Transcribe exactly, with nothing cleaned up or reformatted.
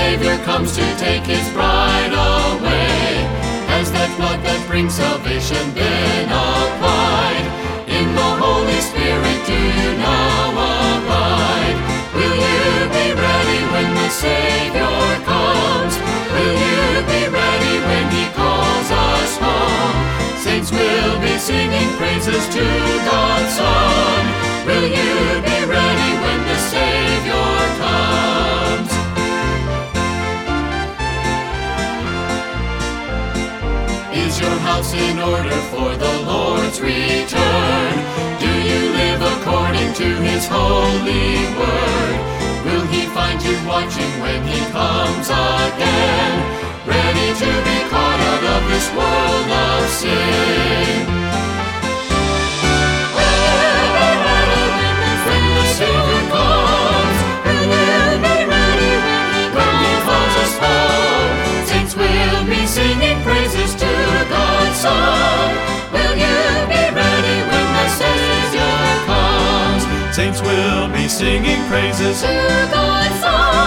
Savior comes to take his bride away. Has that blood that brings salvation been applied? In the Holy Spirit do you now abide? Will you be ready when the Savior comes? Will you be ready when he calls us home? Saints will be singing praises to God's Son. Will you be ready when the Savior comes? Is your house in order for the Lord's return? Do you live according to his holy word? Will he find you watching when he comes again, ready to be caught out of this world of sin? When the Savior comes, will you be ready when he calls us home? Saints will be singing praises to God's Son. Will you be ready when the Savior comes? Saints will be singing praises to God's Son.